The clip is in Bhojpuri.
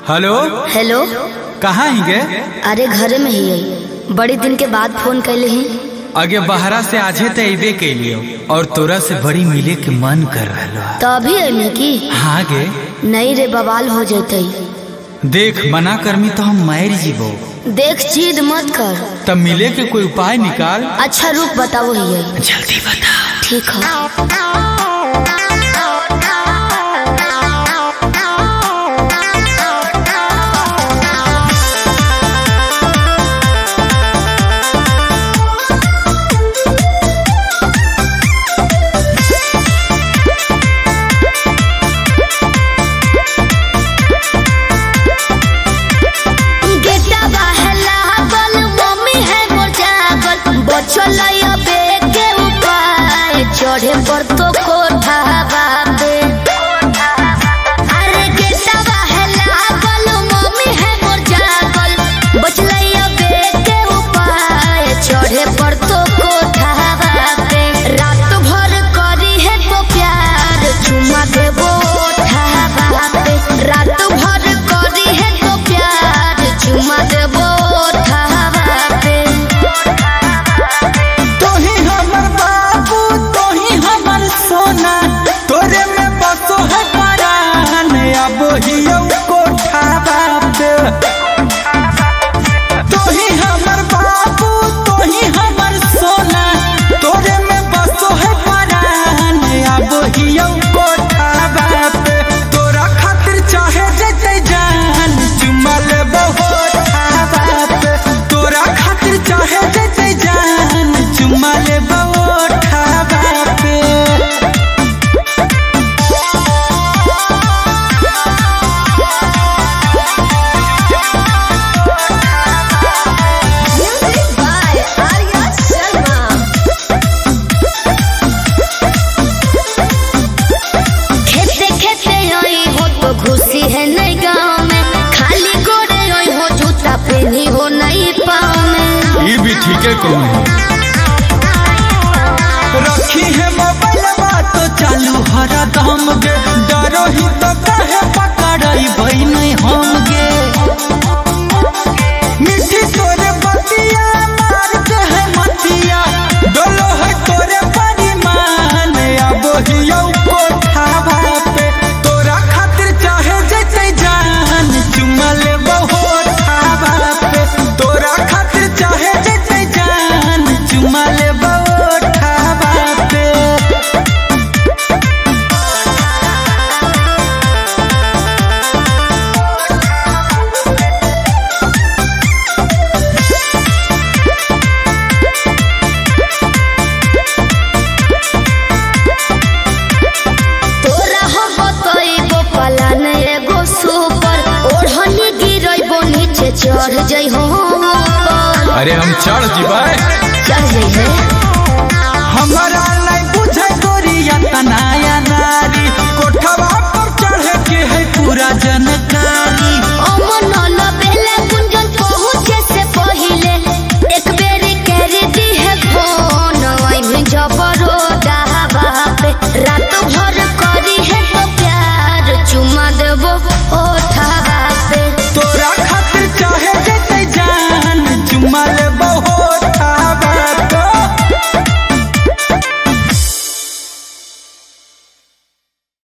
Hello hello. कहाँ ही गे? अरे घरे में ही है, बड़ी दिन के बाद फोन कैले ही। आगे बहरा से आजे तो अबे कैलियो और तोरा से बड़ी मिले के मन कर रहा। तो अभी अइमे की? हाँ गे। नहीं रे, बवाल हो जैते। देख मना करमी तो हम मार जीवो। देख जिद मत कर। तब मिले के कोई उपाय निकाल। अच्छा रुक बताओ ही है। जल्दी बता। ठीक है। चढ़े पर तो कोठा बाबे, अरे गेटवा है लागल, मम्मी है मोर जागल, बचलैया बेटे उपाय चढ़े पर तो कोठा बाबे। रात भर करी है तो प्यार चुमा देबो ओठा बाबे, रात भर करी है तो प्यार चुमा देबो ओठा बाबे। तोरे में बसो है परान अब हियो कोठा बाप। तोही हमर बाबू तोही हमर सोना, तोरे में बसो है परान अब हियो कोठा बाप। तोरा खातिर चाहे जते जान चुमा लेबो ओठा बाप। तोरा खातिर चाहे जते जान चुमा लेबो ओठा बाप। खुशी है नहीं गाँव में, खाली गोरे ओई हो जूता पहनी हो नहीं पाँव में। ये भी ठीक है कौन रखी है मोबाइल बात तो चालू हरा दम गे, डरो ही तो कहे पकड़ाई भाई नहीं हम गे। मिठी तोरे बतिया मार के है मतिया, डोलो है तोरे परिमान अब हियो कोठा बापे। तोरा खातिर चाहे जते जान चुमा लेबो ओठा बापे। तोरा खातिर चाहे जते जान चुमा लेबो ओठा बापे। तोरा हो बतइबो पलान एगो सुपर, ओढ़नी गिरइबो नीचे चढ़ जइ हो ऊपर। अरे हम चढ़ जीबे, चढ़ जइ है। हमारा नहीं बुझे गोरिया तना